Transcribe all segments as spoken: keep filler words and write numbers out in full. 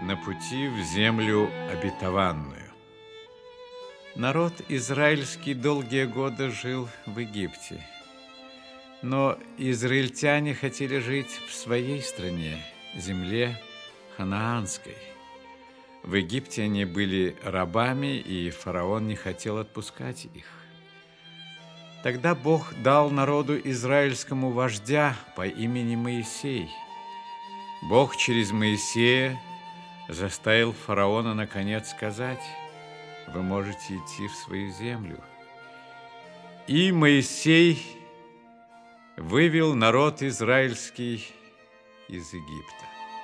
на пути в землю обетованную. Народ израильский долгие годы жил в Египте, но израильтяне хотели жить в своей стране, земле ханаанской. В Египте они были рабами, и фараон не хотел отпускать их. Тогда Бог дал народу израильскому вождя по имени Моисей. Бог через Моисея заставил фараона наконец сказать: «Вы можете идти в свою землю». И Моисей вывел народ израильский из Египта.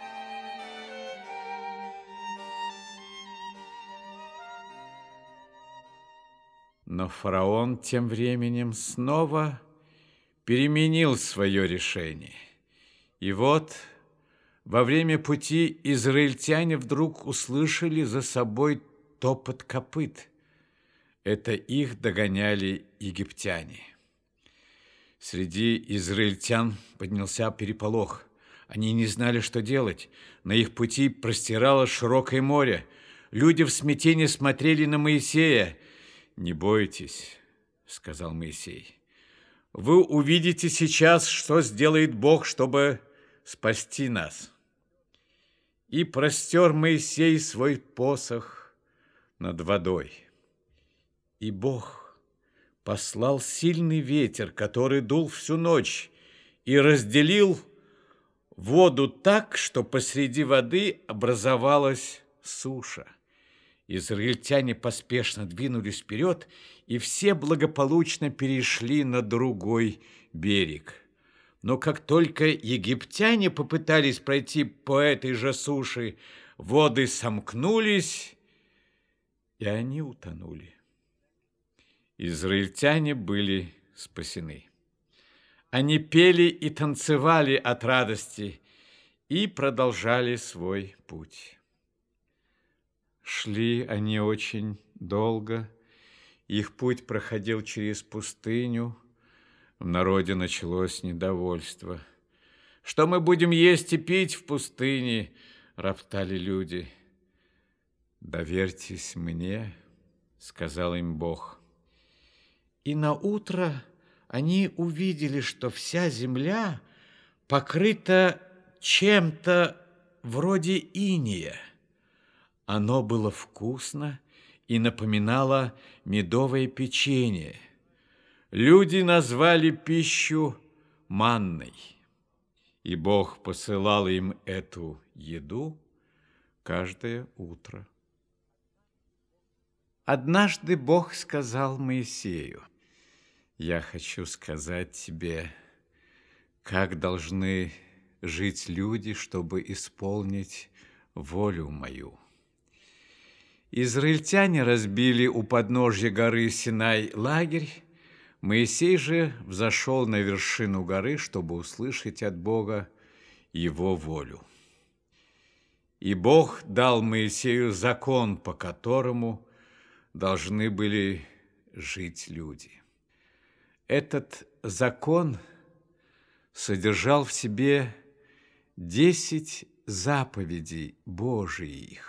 Но фараон тем временем снова переменил свое решение. И вот во время пути израильтяне вдруг услышали за собой топот копыт. Это их догоняли египтяне. Среди израильтян поднялся переполох. Они не знали, что делать. На их пути простиралось широкое море. Люди в смятении смотрели на Моисея. «Не бойтесь», — сказал Моисей. «Вы увидите сейчас, что сделает Бог, чтобы спасти нас». И простер Моисей свой посох над водой. И Бог послал сильный ветер, который дул всю ночь, и разделил воду так, что посреди воды образовалась суша. Израильтяне поспешно двинулись вперед, и все благополучно перешли на другой берег. Но как только египтяне попытались пройти по этой же суше, воды сомкнулись, и они утонули. Израильтяне были спасены. Они пели и танцевали от радости и продолжали свой путь. Шли они очень долго, их путь проходил через пустыню. В народе началось недовольство. «Что мы будем есть и пить в пустыне?» – роптали люди. «Доверьтесь мне», – сказал им Бог. И наутро они увидели, что вся земля покрыта чем-то вроде инея. Оно было вкусно и напоминало медовое печенье. Люди назвали пищу манной, и Бог посылал им эту еду каждое утро. Однажды Бог сказал Моисею: «Я хочу сказать тебе, как должны жить люди, чтобы исполнить волю мою». Израильтяне разбили у подножья горы Синай лагерь. Моисей же взошел на вершину горы, чтобы услышать от Бога его волю. И Бог дал Моисею закон, по которому должны были жить люди. Этот закон содержал в себе десять заповедей Божиих.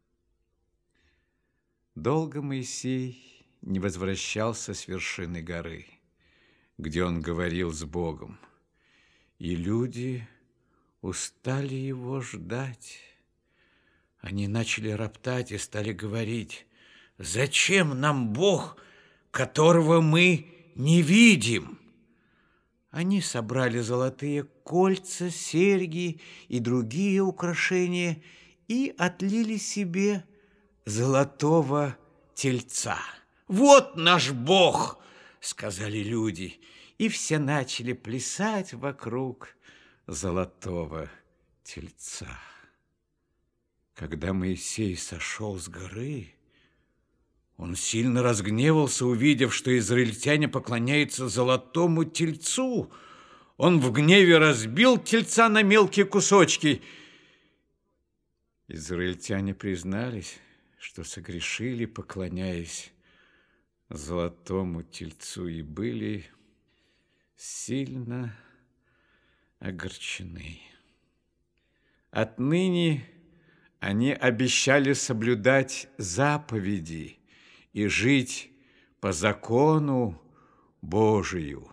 Долго Моисей не возвращался с вершины горы, где он говорил с Богом, и люди устали его ждать. Они начали роптать и стали говорить: «Зачем нам Бог, которого мы не видим?» Они собрали золотые кольца, серьги и другие украшения и отлили себе золотого тельца. «Вот наш Бог!» — сказали люди, и все начали плясать вокруг золотого тельца. Когда Моисей сошел с горы, он сильно разгневался, увидев, что израильтяне поклоняются золотому тельцу. Он в гневе разбил тельца на мелкие кусочки. Израильтяне признались, что согрешили, поклоняясь золотому тельцу, и были сильно огорчены. Отныне Они обещали соблюдать заповеди и жить по закону Божию.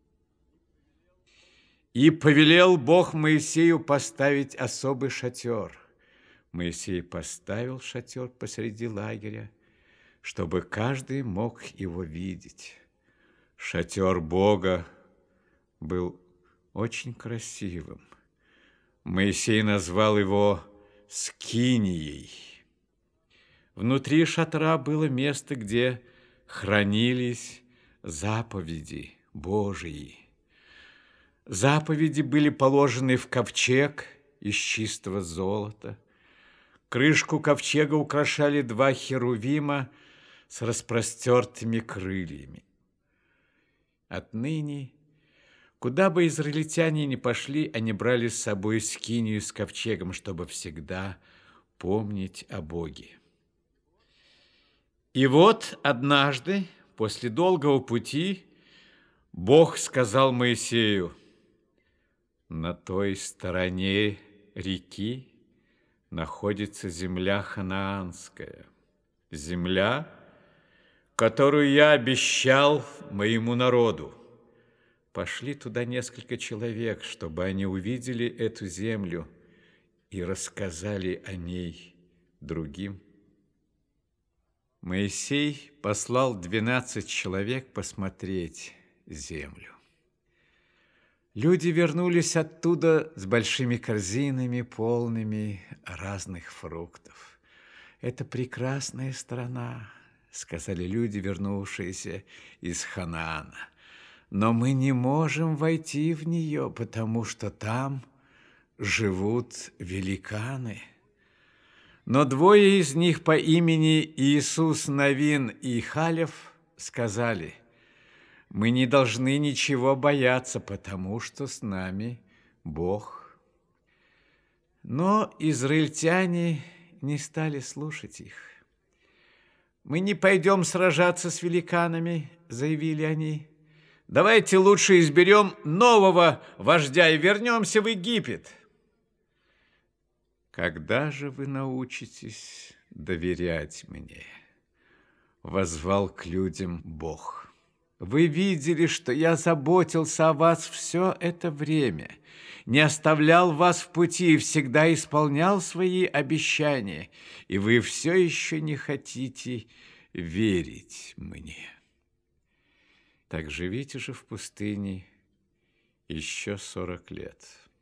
И повелел Бог Моисею поставить особый шатер. Моисей поставил шатер посреди лагеря, чтобы каждый мог его видеть. Шатер Бога был очень красивым. Моисей назвал его Скинией. Внутри шатра было место, где хранились заповеди Божии. Заповеди были положены в ковчег из чистого золота. Крышку ковчега украшали два херувима с распростертыми крыльями. Отныне, куда бы израильтяне ни пошли, они брали с собой скинию с ковчегом, чтобы всегда помнить о Боге. И вот однажды, после долгого пути, Бог сказал Моисею: на той стороне реки находится земля ханаанская, земля, которую я обещал моему народу. Пошли туда несколько человек, чтобы они увидели эту землю и рассказали о ней другим. Моисей послал двенадцать человек посмотреть землю. Люди вернулись оттуда с большими корзинами, полными разных фруктов. «Это прекрасная страна», — сказали люди, вернувшиеся из Ханаана. «Но мы не можем войти в нее, потому что там живут великаны». Но двое из них по имени Иисус Навин и Халев сказали: «Мы не должны ничего бояться, потому что с нами Бог». Но израильтяне не стали слушать их. «Мы не пойдем сражаться с великанами», — заявили они. «Давайте лучше изберем нового вождя и вернемся в Египет». «Когда же вы научитесь доверять мне?» — воззвал к людям Бог. «Вы видели, что я заботился о вас все это время, не оставлял вас в пути и всегда исполнял свои обещания, и вы все еще не хотите верить мне. Так живите же в пустыне еще сорок лет».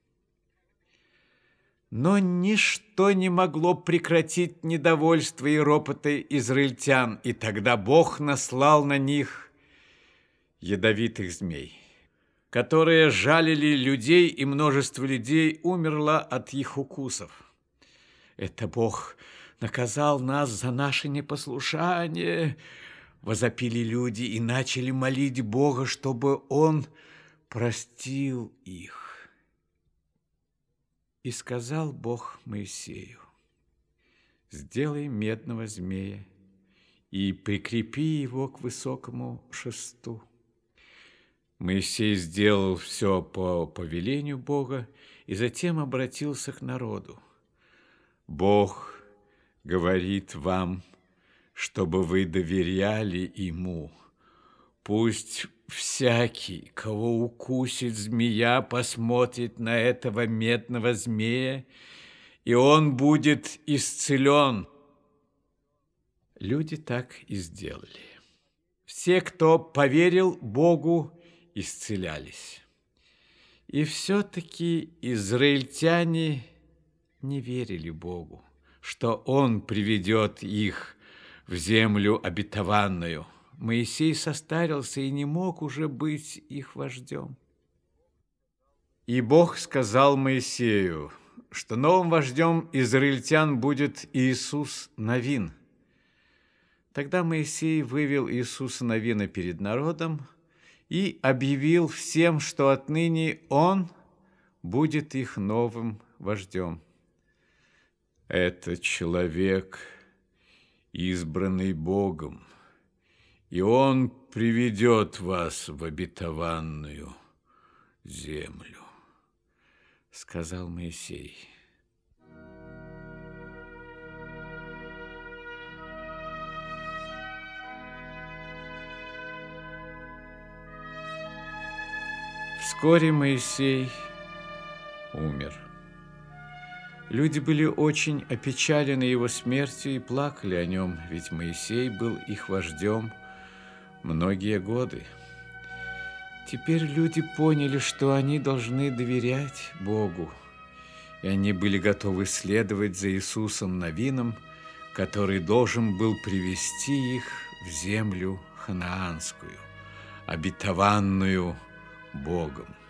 Но ничто не могло прекратить недовольство и ропоты израильтян, и тогда Бог наслал на них ядовитых змей, которые жалили людей, и множество людей умерло от их укусов. «Это Бог наказал нас за наше непослушание», — возопили люди и начали молить Бога, чтобы Он простил их. И сказал Бог Моисею: «Сделай медного змея и прикрепи его к высокому шесту». Моисей сделал все по повелению Бога и затем обратился к народу: «Бог говорит вам, чтобы вы доверяли Ему. Пусть всякий, кого укусит змея, посмотрит на этого медного змея, и он будет исцелен». Люди так и сделали. Все, кто поверил Богу, исцелялись. И все-таки израильтяне не верили Богу, что Он приведет их в землю обетованную. Моисей состарился и не мог уже быть их вождем. И Бог сказал Моисею, что новым вождем израильтян будет Иисус Навин. Тогда Моисей вывел Иисуса Навина перед народом и объявил всем, что отныне Он будет их новым вождем. «Это человек, избранный Богом, и Он приведет вас в обетованную землю», — сказал Моисей. Вскоре Моисей умер. Люди были очень опечалены его смертью и плакали о нем, ведь Моисей был их вождем многие годы. Теперь люди поняли, что они должны доверять Богу, и они были готовы следовать за Иисусом Навином, который должен был привести их в землю ханаанскую, обетованную Богом.